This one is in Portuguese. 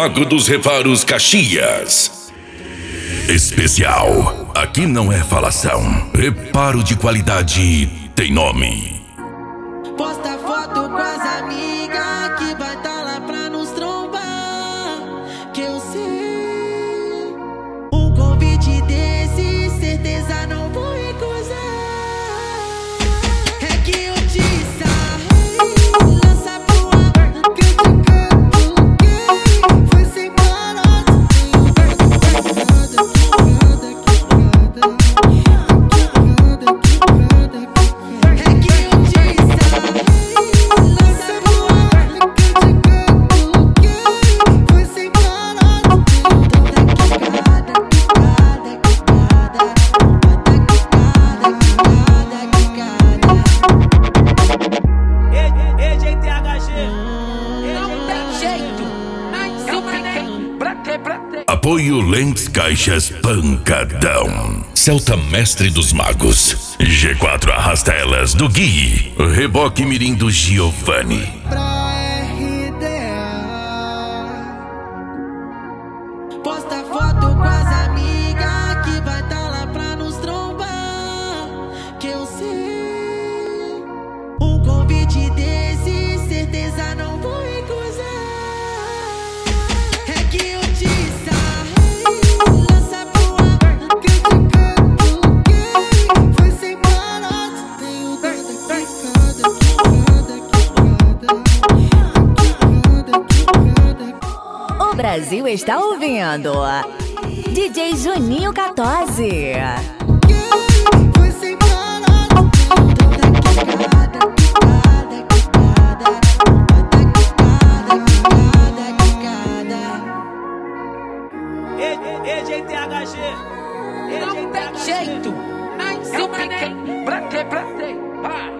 Mago dos Reparos Caxias. Especial. Aqui não é falação. Reparo de qualidade tem nome. Posta foto com as amigas que vai tá lá pra nos trombar. Que eu sei, um convite desse, certeza não vou recusar. É que eu te sarrei, lança pro ar, criticando quem foi sem parar. Apoio Lentes Caixas Pancadão. Celta Mestre dos Magos. G4 Arrasta Elas do Gui. Reboque Mirim do Giovanni. Posta foto com as amigas que vai tá lá pra nos trombar. Que eu sei, um convite desse, certeza não vou recusar. É que eu te sarrei, lança pro ar, criticando quem foi sem parar. Tenho toda quicada. O Brasil está ouvindo DJ Juninho 14. Foi sem parar. EGTHG. Não tem jeito. Eu fiquei, platei.